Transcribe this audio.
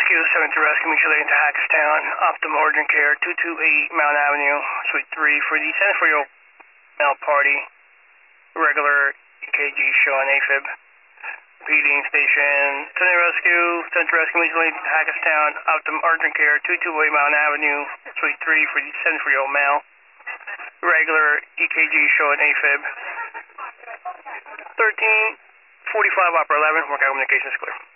Rescue, 7 to Rescue, mutual aid to Hackettstown, Optum Urgent Care, 228 Mount Avenue, Suite 3, for the San Frio mail party, regular EKG showing AFib. Repeating station, 7 to Rescue, mutual aid to Hackettstown, Optum Urgent Care, 228 Mount Avenue, Suite 3, for the San Frio mail, regular EKG showing AFib. 1345 Opera 11, work out communications clear.